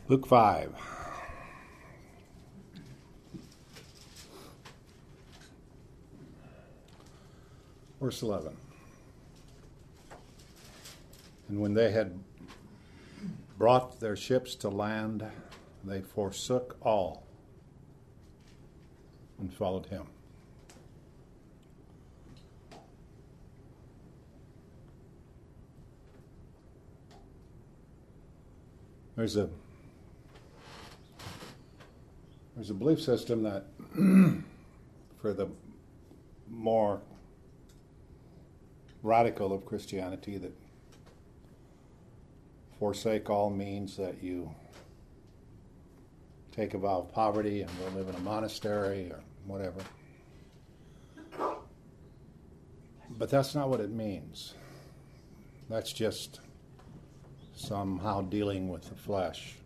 Luke 5. Verse 11. And when they had brought their ships to land, they forsook all and followed him. There's a belief system that for the more radical of Christianity, that forsake all means that you take a vow of poverty and go live in a monastery or whatever. But that's not what it means. That's just somehow dealing with the flesh.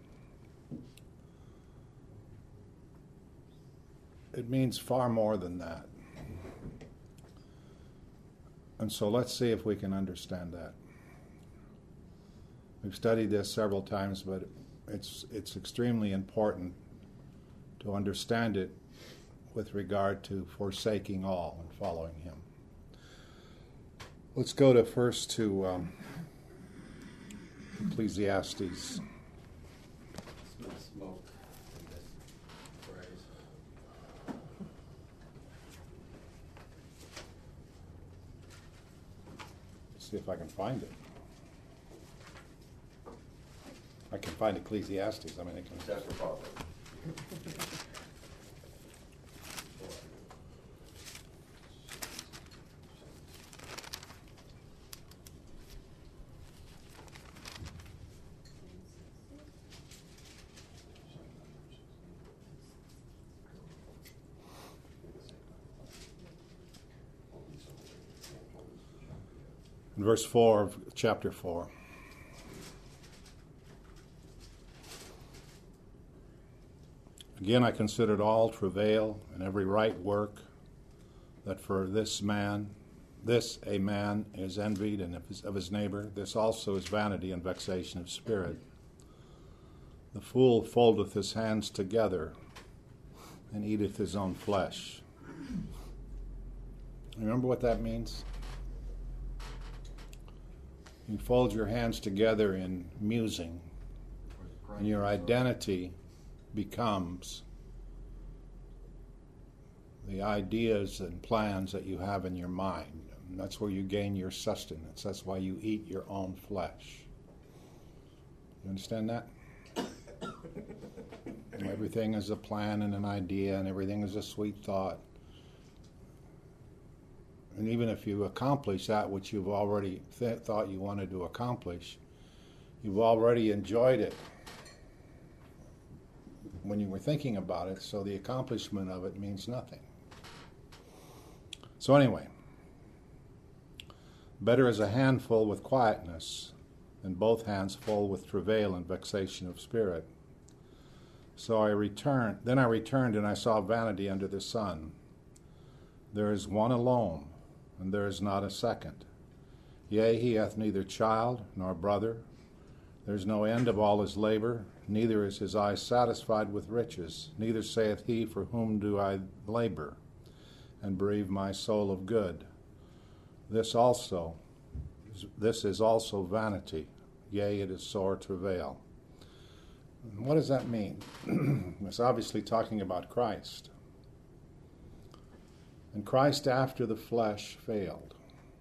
It means far more than that. And so let's see if we can understand that. We've studied this several times, but it's extremely important to understand it with regard to forsaking all and following him. Let's go to first to Ecclesiastes. Smoke in this phrase. See if I can find it. I can find Ecclesiastes. I mean, it can. That's for Proverbs. In verse 4 of chapter 4. Again, I considered all travail and every right work, that for this a man is envied and of his neighbor. This also is vanity and vexation of spirit. The fool foldeth his hands together and eateth his own flesh. Remember what that means? You fold your hands together in musing, and your identity becomes the ideas and plans that you have in your mind. And that's where you gain your sustenance. That's why you eat your own flesh. You understand that? Everything is a plan and an idea, and everything is a sweet thought. And even if you accomplish that which you've already thought you wanted to accomplish, you've already enjoyed it when you were thinking about it, so the accomplishment of it means nothing. So anyway, better is a handful with quietness than both hands full with travail and vexation of spirit. So I returned and I saw vanity under the sun. There is one alone, and there is not a second. Yea, he hath neither child nor brother. There is no end of all his labor, neither is his eye satisfied with riches. Neither saith he, for whom do I labor, and bereave my soul of good? This is also vanity. Yea, it is sore travail. What does that mean? It's obviously talking about Christ. And Christ after the flesh failed.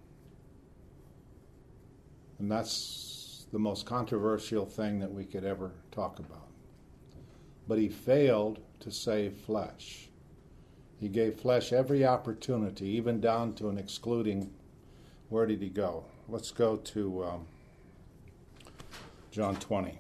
And that's the most controversial thing that we could ever talk about. But he failed to save flesh. He gave flesh every opportunity, even down to an excluding. Where did he go? Let's go to John 20.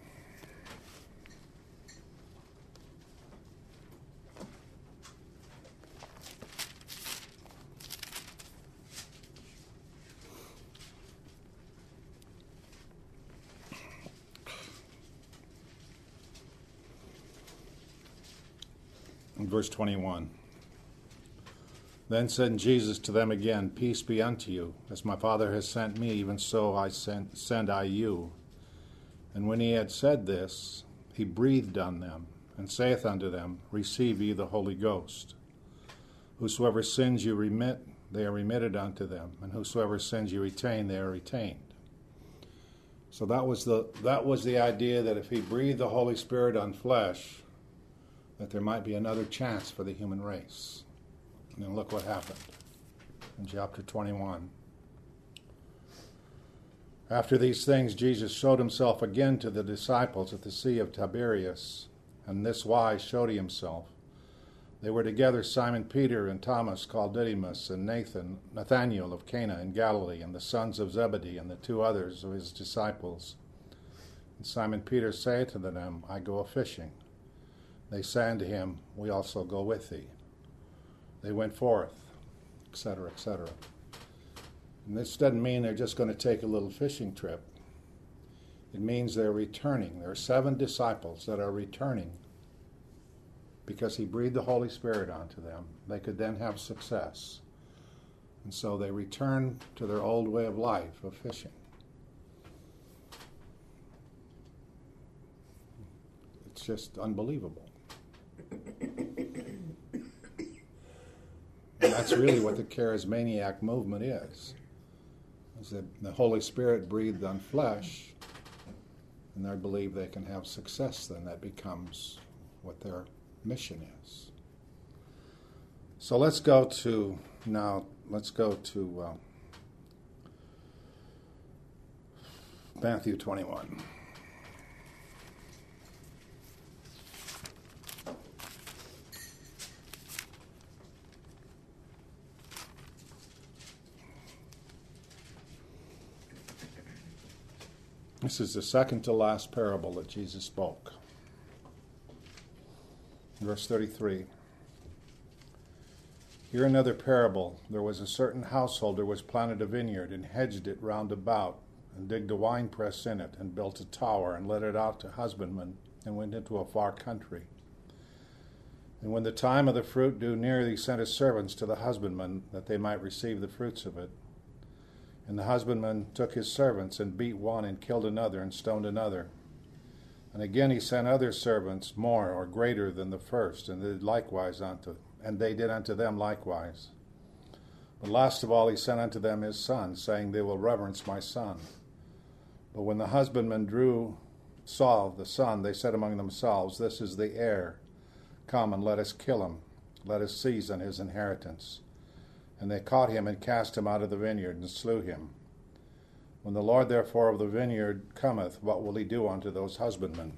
In verse 21. Then said Jesus to them again, Peace be unto you. As my Father has sent me, even so send I you. And when he had said this, he breathed on them, and saith unto them, Receive ye the Holy Ghost. Whosoever sins you remit, they are remitted unto them, and whosoever sins you retain, they are retained. So that was the idea, that if he breathed the Holy Spirit on flesh, that there might be another chance for the human race. And then look what happened in chapter 21. After these things, Jesus showed himself again to the disciples at the Sea of Tiberias, and this wise showed he himself. They were together Simon Peter and Thomas called Didymus, and Nathanael of Cana in Galilee, and the sons of Zebedee, and the two others of his disciples. And Simon Peter saith unto them, I go a-fishing. They say unto him, We also go with thee. They went forth, etc., etc. And this doesn't mean they're just going to take a little fishing trip. It means they're returning. There are 7 disciples that are returning because he breathed the Holy Spirit onto them. They could then have success. And so they return to their old way of life, of fishing. It's just unbelievable. And that's really what the charismaniac movement is that the Holy Spirit breathed on flesh, and they believe they can have success then. That becomes what their mission is. So let's go to Matthew 21. This is the second to last parable that Jesus spoke. Verse 33. Here another parable. There was a certain householder which planted a vineyard, and hedged it round about, and digged a winepress in it, and built a tower, and let it out to husbandmen, and went into a far country. And when the time of the fruit drew near, he sent his servants to the husbandmen, that they might receive the fruits of it. And the husbandman took his servants, and beat one, and killed another, and stoned another. And again he sent other servants, more or greater than the first, and they did unto them likewise. But last of all he sent unto them his son, saying, They will reverence my son. But when the husbandmen saw the son, they said among themselves, This is the heir. Come, and let us kill him. Let us seize on his inheritance. And they caught him, and cast him out of the vineyard, and slew him. When the Lord therefore of the vineyard cometh, what will he do unto those husbandmen?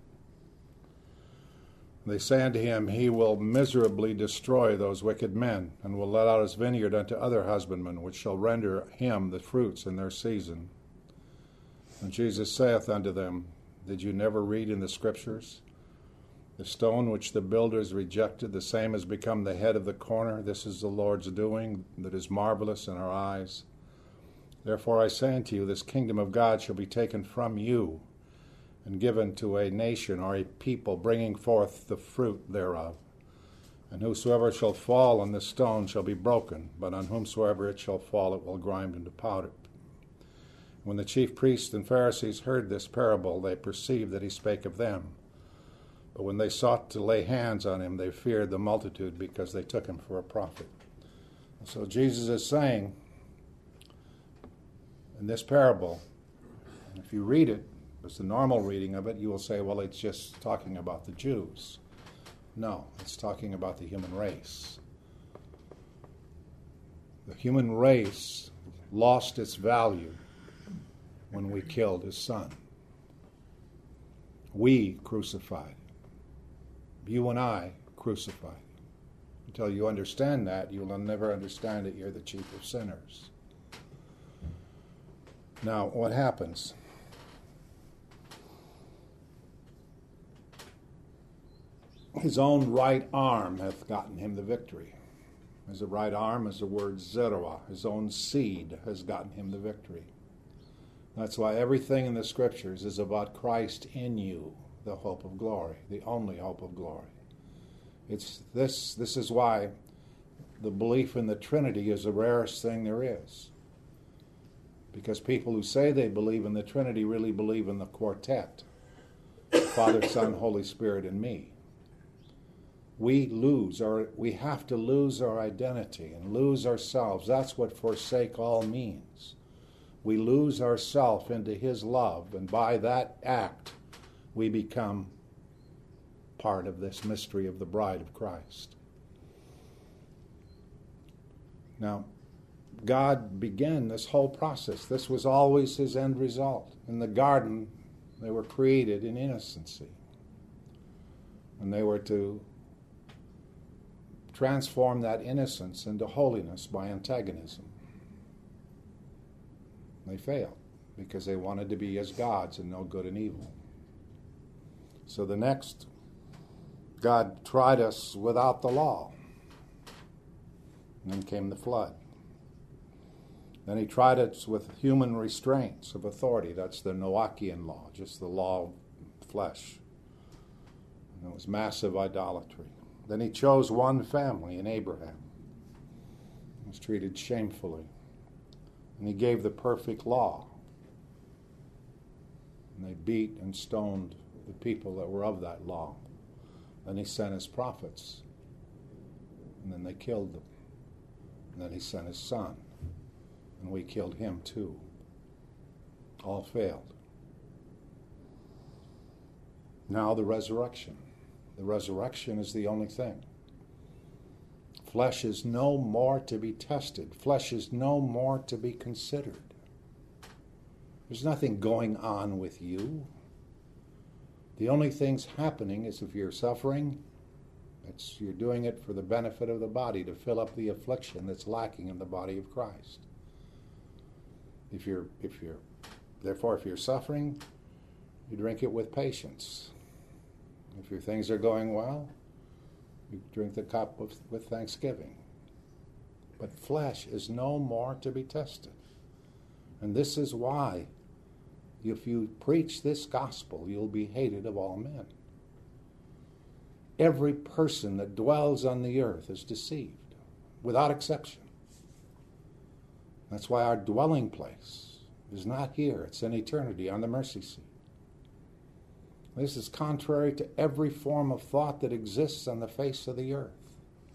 They say unto him, He will miserably destroy those wicked men, and will let out his vineyard unto other husbandmen, which shall render him the fruits in their season. And Jesus saith unto them, Did you never read in the Scriptures? The stone which the builders rejected, the same has become the head of the corner. This is the Lord's doing, that is marvelous in our eyes. Therefore I say unto you, this kingdom of God shall be taken from you, and given to a nation or a people, bringing forth the fruit thereof. And whosoever shall fall on this stone shall be broken, but on whomsoever it shall fall it will grind into powder. When the chief priests and Pharisees heard this parable, they perceived that he spake of them. But when they sought to lay hands on him, they feared the multitude, because they took him for a prophet. So Jesus is saying in this parable, and if you read it, it's the normal reading of it, you will say, well, it's just talking about the Jews. No, it's talking about the human race. The human race lost its value when we killed his son. We crucified. You and I crucified. Until you understand that, you will never understand that you're the chief of sinners. Now, what happens? His own right arm hath gotten him the victory. His right arm is the word Zeruah. His own seed has gotten him the victory. That's why everything in the Scriptures is about Christ in you, the hope of glory, the only hope of glory. This is why the belief in the Trinity is the rarest thing there is. Because people who say they believe in the Trinity really believe in the quartet. Father, Son, Holy Spirit, and me. We have to lose our identity and lose ourselves. That's what forsake all means. We lose ourselves into His love, and by that act, we become part of this mystery of the bride of Christ. Now, God began this whole process. This was always His end result. In the garden, they were created in innocency. And they were to transform that innocence into holiness by antagonism. They failed because they wanted to be as gods and know good and evil. So the next, God tried us without the law. And then came the flood. Then He tried us with human restraints of authority. That's the Noachian law, just the law of flesh. And it was massive idolatry. Then He chose one family in Abraham. He was treated shamefully. And He gave the perfect law. And they beat and stoned the people that were of that law. Then He sent His prophets. And then they killed them. And then He sent His Son. And we killed Him too. All failed. Now the resurrection. The resurrection is the only thing. Flesh is no more to be tested. Flesh is no more to be considered. There's nothing going on with you. The only thing's happening is if you're suffering, you're doing it for the benefit of the body, to fill up the affliction that's lacking in the body of Christ. Therefore, if you're suffering, you drink it with patience. If your things are going well, you drink the cup with thanksgiving. But flesh is no more to be tested. And this is why, if you preach this gospel, you'll be hated of all men. Every person that dwells on the earth is deceived, without exception. That's why our dwelling place is not here. It's in eternity on the mercy seat. This is contrary to every form of thought that exists on the face of the earth.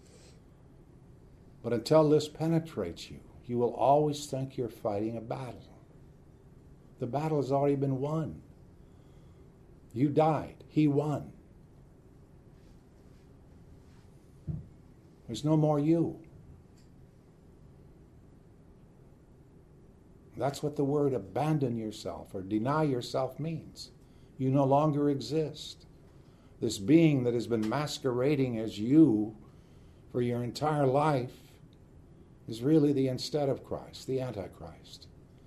But until this penetrates you, you will always think you're fighting a battle. The battle has already been won. You died. He won. There's no more you. That's what the word abandon yourself or deny yourself means. You no longer exist. This being that has been masquerading as you for your entire life is really the instead of Christ, the Antichrist.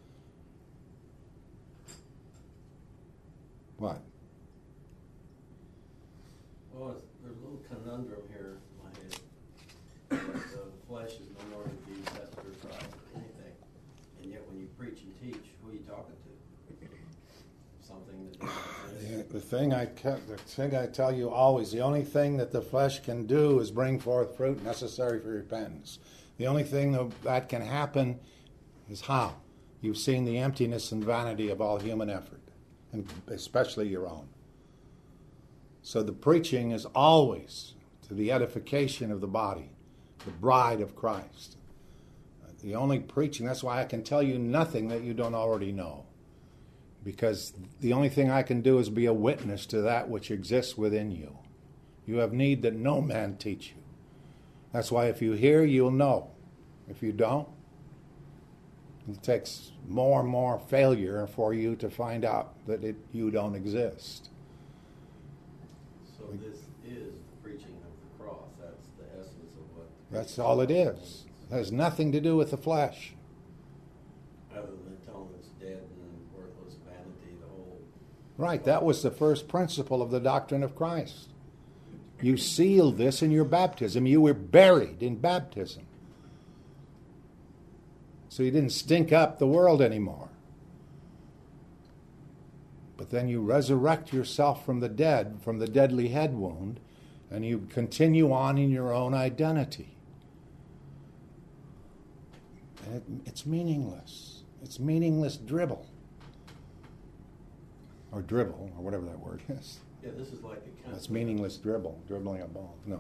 What? Well, there's a little conundrum here in my head. The flesh is no longer to be tested or tried or anything. And yet when you preach and teach, who are you talking to? Something that The thing I tell you always, the only thing that the flesh can do is bring forth fruit necessary for repentance. The only thing that can happen is how? You've seen the emptiness and vanity of all human effort, and especially your own. So the preaching is always to the edification of the body, the bride of Christ. The only preaching, that's why I can tell you nothing that you don't already know. Because the only thing I can do is be a witness to that which exists within you. You have need that no man teach you. That's why if you hear, you'll know. If you don't, it takes more and more failure for you to find out that you don't exist. So this is the preaching of the cross. That's the essence of what... That's all it is. It has nothing to do with the flesh. Other than telling it's dead and worthless vanity, the whole... Right, that was the first principle of the doctrine of Christ. You sealed this in your baptism. You were buried in baptism. So you didn't stink up the world anymore. But then you resurrect yourself from the dead, from the deadly head wound, and you continue on in your own identity. And it's meaningless. It's meaningless dribble. or dribble, or whatever that word is. Yeah, this is like a That's meaningless dribbling a ball. No.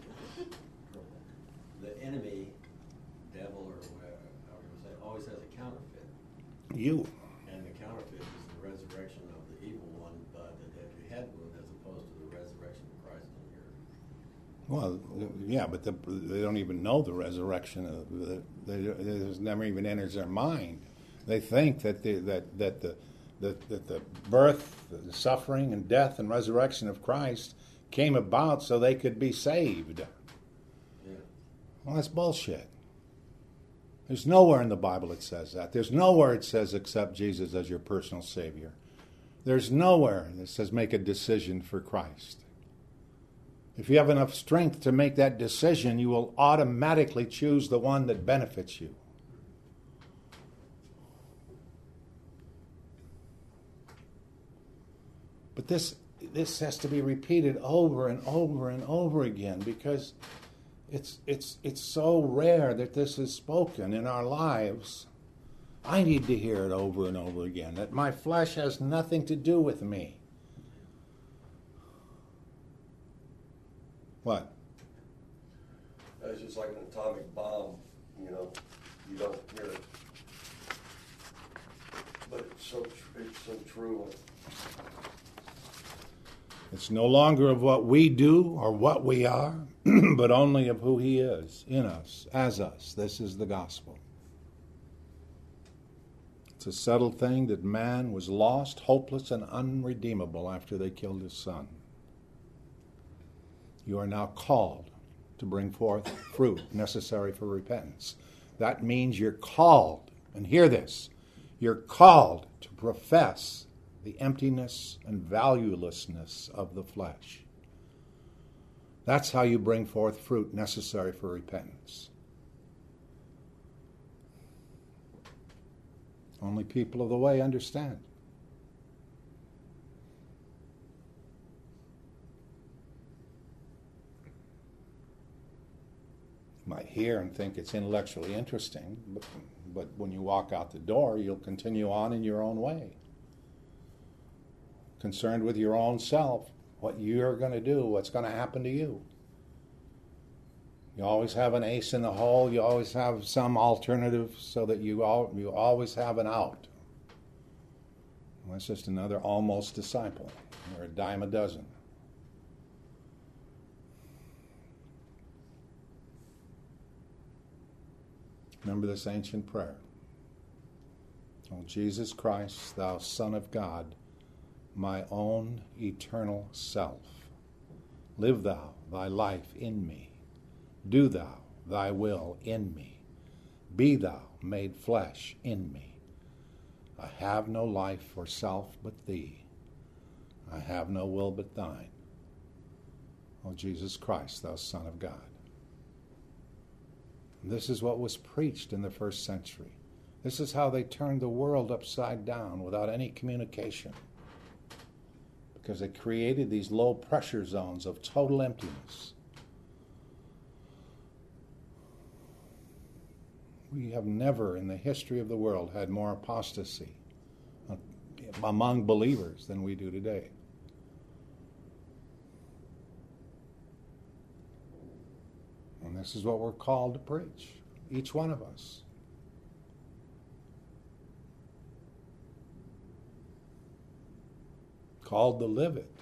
The enemy, devil, or whatever, however you say, always has a counterfeit. You. And the counterfeit is the resurrection of the evil one by the deadly head wound, as opposed to the resurrection of Christ in your. Well, yeah, but they don't even know the resurrection. It never even enters their mind. They think that the birth, the suffering, and death and resurrection of Christ came about so they could be saved. Yeah. Well, that's bullshit. There's nowhere in the Bible it says that. There's nowhere it says accept Jesus as your personal Savior. There's nowhere that says make a decision for Christ. If you have enough strength to make that decision, you will automatically choose the one that benefits you. But this has to be repeated over and over and over again, because it's so rare that this is spoken in our lives. I need to hear it over and over again, that my flesh has nothing to do with me. What? It's just like an atomic bomb, you don't hear it. But it's so true. It's no longer of what we do or what we are, but only of who He is in us, as us. This is the gospel. It's a settled thing that man was lost, hopeless, and unredeemable after they killed his son. You are now called to bring forth fruit necessary for repentance. That means you're called, and hear this, you're called to profess the emptiness and valuelessness of the flesh. That's how you bring forth fruit necessary for repentance. Only people of the way understand. You might hear and think it's intellectually interesting, but when you walk out the door, you'll continue on in your own way. Concerned with your own self, what you're going to do, what's going to happen to you. You always have an ace in the hole. You always have some alternative so that you always have an out. Well, that's just another almost disciple. You're a dime a dozen. Remember this ancient prayer. O Jesus Christ, thou Son of God, my own eternal self, live thou thy life in me. Do thou thy will in me. Be thou made flesh in me. I have no life for self but thee. I have no will but thine. O Jesus Christ, thou Son of God. And this is what was preached in the first century. This is how they turned the world upside down without any communication. Because they created these low pressure zones of total emptiness. We have never in the history of the world had more apostasy among believers than we do today. And this is what we're called to preach, each one of us. Called to live it.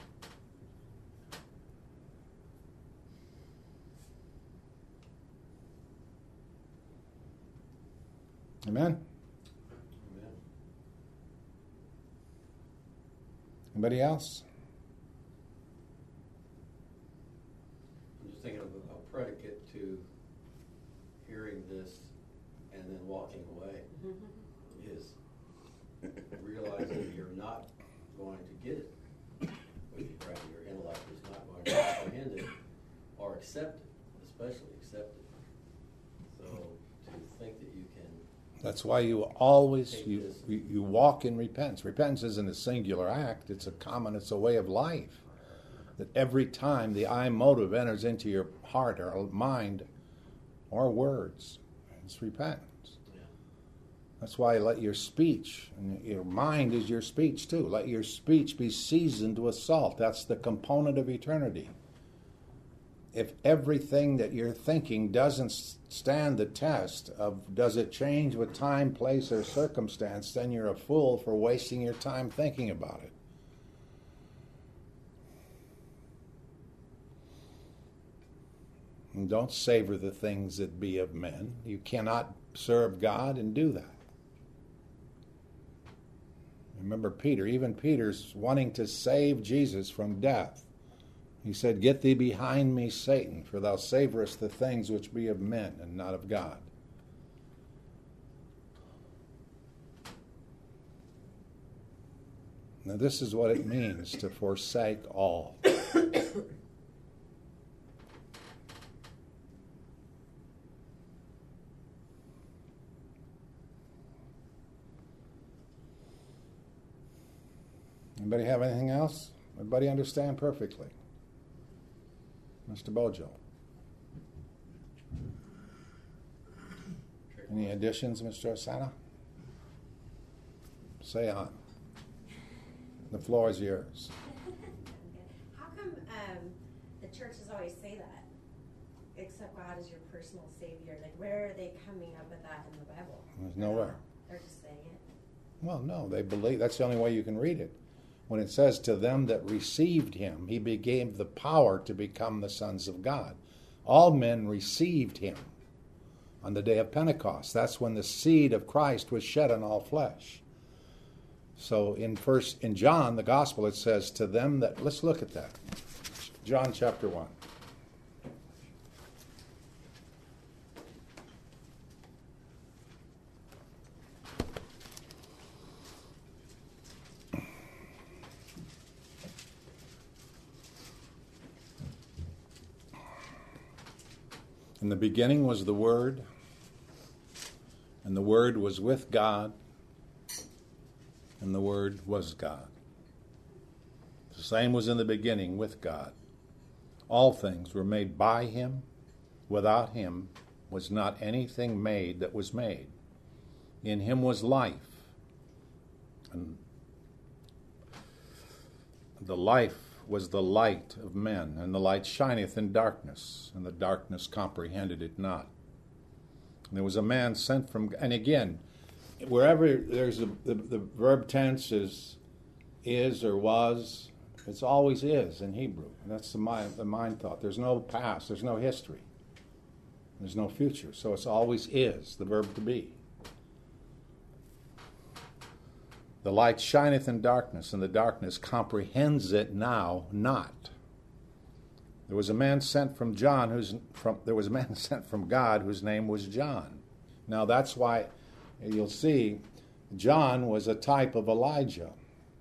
Amen? Amen. Anybody else? I'm just thinking of a predicate to hearing this and then walking away is realizing you're not going to get it with your brain. Your intellect is not going to comprehend it or accept it, especially accept it. So to think that you can. That's why you always you walk in repentance. Repentance isn't a singular act. It's a way of life. That every time the I motive enters into your heart or mind or words, it's repentance. Yeah. That's why let your speech, and your mind is your speech too, let your speech be seasoned with salt. That's the component of eternity. If everything that you're thinking doesn't stand the test of does it change with time, place, or circumstance, then you're a fool for wasting your time thinking about it. And don't savor the things that be of men. You cannot serve God and do that. Remember Peter, even Peter's wanting to save Jesus from death. He said, "Get thee behind me, Satan, for thou savorest the things which be of men and not of God." Now this is what it means to forsake all. Anybody have anything else? Everybody understand perfectly? Mr. Bojo. Any additions, Mr. Osana? Say on. The floor is yours. How come the churches always say that? Accept God as your personal Savior. Like, where are they coming up with that in the Bible? There's nowhere. They're just saying it. Well, no, they believe. That's the only way you can read it. When it says to them that received him, he gave the power to become the sons of God. All men received him on the day of Pentecost. That's when the seed of Christ was shed on all flesh. So in John, the gospel, it says to them that, let's look at that. John chapter 1. In the beginning was the Word, and the Word was with God, and the Word was God. The same was in the beginning with God. All things were made by him. Without him was not anything made that was made. In him was life, and the life was the light of men, and the light shineth in darkness, and the darkness comprehended it not. And there was a man sent from, and again, wherever there's the verb tense is or was, it's always is in Hebrew. And that's the mind thought. There's no past, there's no history, there's no future. So it's always is, the verb to be. The light shineth in darkness, and the darkness comprehends it now not. There was a man sent from God whose name was John. Now that's why you'll see John was a type of Elijah.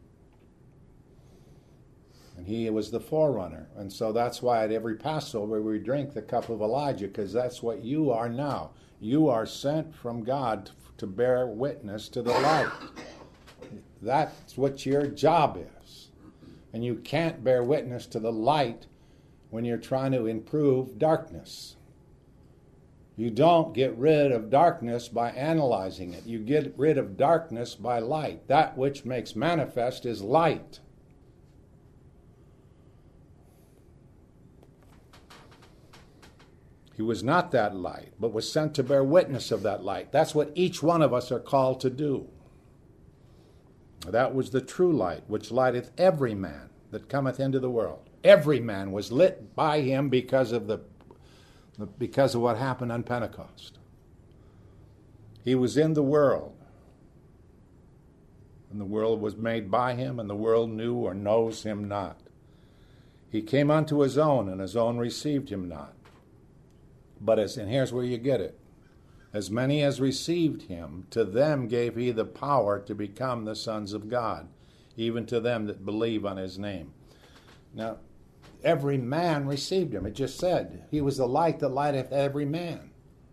And he was the forerunner. And so that's why at every Passover we drink the cup of Elijah, because that's what you are now. You are sent from God to bear witness to the light. That's what your job is. And you can't bear witness to the light when you're trying to improve darkness. You don't get rid of darkness by analyzing it. You get rid of darkness by light. That which makes manifest is light. He was not that light, but was sent to bear witness of that light. That's what each one of us are called to do. That was the true light, which lighteth every man that cometh into the world. Every man was lit by him because of what happened on Pentecost. He was in the world, and the world was made by him, and the world knew or knows him not. He came unto his own, and his own received him not. But and here's where you get it. As many as received him, to them gave he the power to become the sons of God, even to them that believe on his name. Now, every man received him. It just said, he was the light that lighteth every man.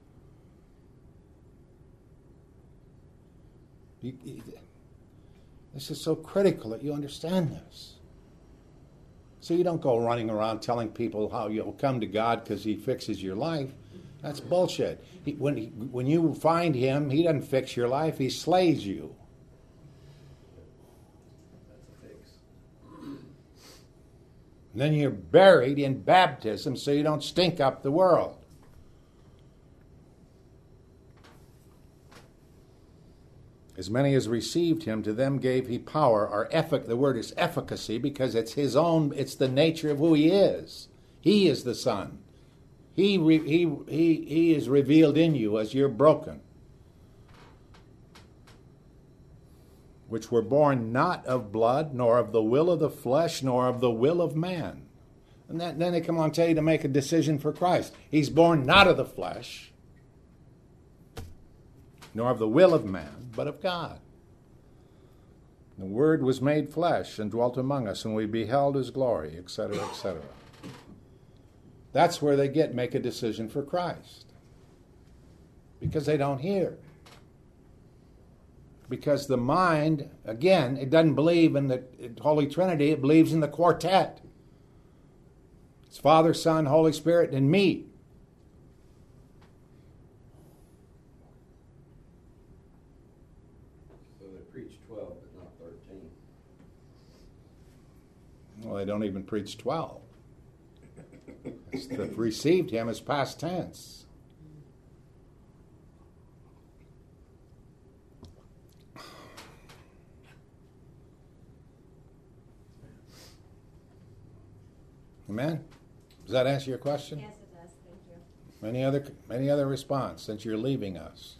This is so critical that you understand this. So you don't go running around telling people how you'll come to God because he fixes your life. That's bullshit. When you find him, he doesn't fix your life, he slays you. That's a fix. And then you're buried in baptism so you don't stink up the world. As many as received him, to them gave he power, or the word is efficacy, because it's his own, it's the nature of who he is. He is the Son. He is revealed in you as you're broken. Which were born not of blood, nor of the will of the flesh, nor of the will of man. And then they come along and tell you to make a decision for Christ. He's born not of the flesh, nor of the will of man, but of God. The Word was made flesh and dwelt among us, and we beheld his glory, etc., etc. That's where they make a decision for Christ. Because they don't hear. Because the mind, again, it doesn't believe in the Holy Trinity, it believes in the quartet. It's Father, Son, Holy Spirit, and me. So they preach 12, but not 13. Well, they don't even preach 12. The received him is past tense. Amen? Does that answer your question? Yes, it does. Thank you. Any other response since you're leaving us?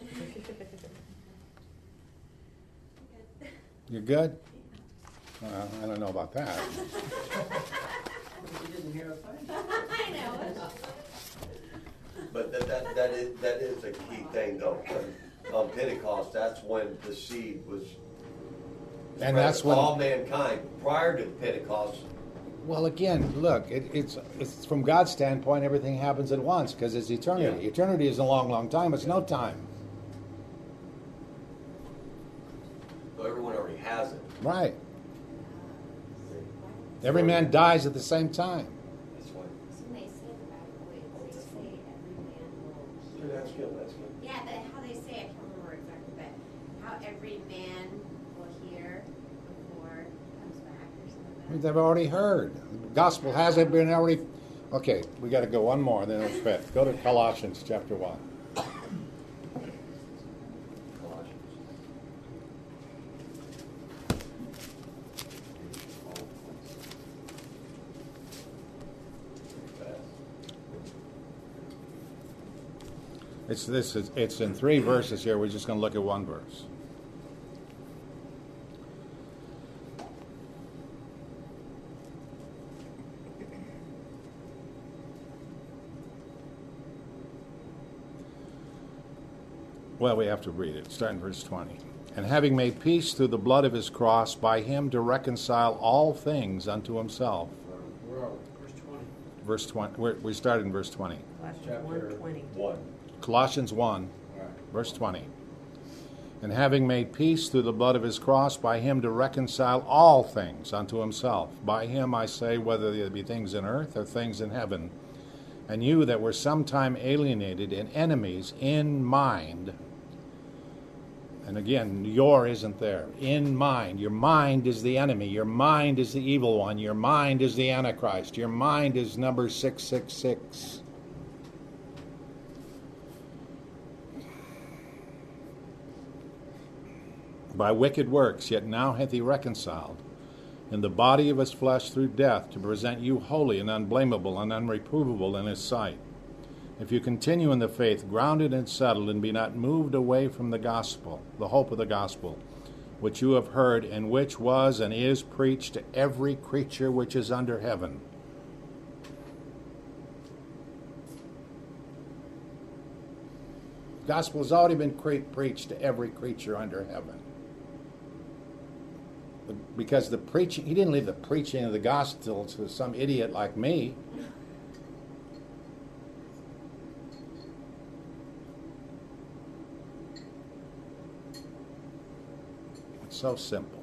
Good. You're good? Well, I don't know about that. You didn't hear a thing. I know it. But that is a key thing, though. On Pentecost, that's when the seed was And that's when all mankind. Prior to Pentecost, well, again, look, it's from God's standpoint, everything happens at once because it's eternity. Yeah. Eternity is a long, long time. It's no time. so everyone already has it. Right. Every man dies at the same time. That's why. So when they say the Bible, they say every man will That's good. That's good. Yeah, how they say, I can't remember exactly, but how every man will hear before he comes back or something like that. They've already heard. The gospel hasn't been already. Okay, we got to go one more, and then it'll fit. Go to Colossians chapter 1. Colossians. It's in 3 verses here. We're just going to look at one verse. Well, we have to read it. Start in verse 20. And having made peace through the blood of his cross, by him to reconcile all things unto himself. Where are we? Verse 20. Verse 20. We started in verse 20. Chapter 1:20. 1. Colossians 1, All right. verse 20. And having made peace through the blood of his cross, by him to reconcile all things unto himself. By him I say, whether there be things in earth or things in heaven. And you that were sometime alienated and enemies in mind. And again, your isn't there. In mind. Your mind is the enemy. Your mind is the evil one. Your mind is the Antichrist. Your mind is number 666. By wicked works, yet now hath he reconciled in the body of his flesh through death, to present you holy and unblameable and unreprovable in his sight. If you continue in the faith, grounded and settled, and be not moved away from the gospel, the hope of the gospel, which you have heard, and which was and is preached to every creature which is under heaven. The gospel has already been preached to every creature under heaven. Because the preaching, he didn't leave the preaching of the gospel to some idiot like me. It's so simple.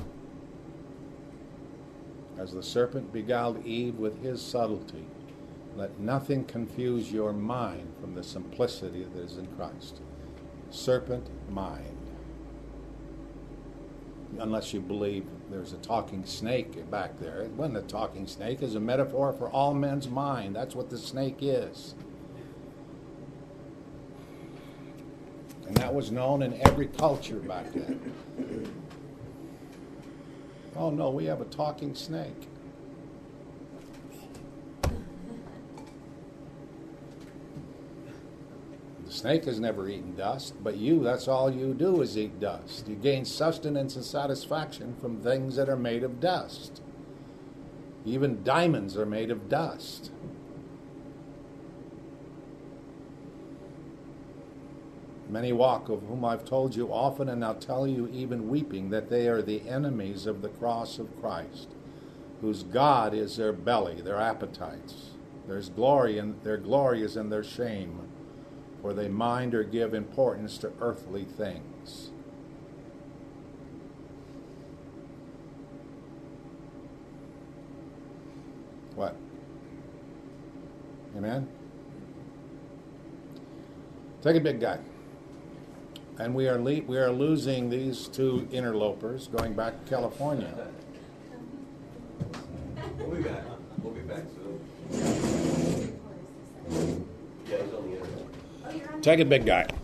As the serpent beguiled Eve with his subtlety, Let nothing confuse your mind from the simplicity that is in Christ. Serpent mind. Unless you believe there's a talking snake back there. It wasn't a talking snake. It's a metaphor for all men's mind. That's what the snake is. And that was known in every culture back then. Oh no, we have a talking snake. The snake has never eaten dust, but that's all you do is eat dust. You gain sustenance and satisfaction from things that are made of dust. Even diamonds are made of dust. Many walk, of whom I've told you often, and I'll tell you even weeping, that they are the enemies of the cross of Christ, whose God is their belly, their appetites. Their glory is in their shame, for they mind or give importance to earthly things. What? Amen? Take a big guy. And we are losing these two interlopers going back to California. We'll be back. We'll be back soon. Yeah, he's on the internet. Take a big guy.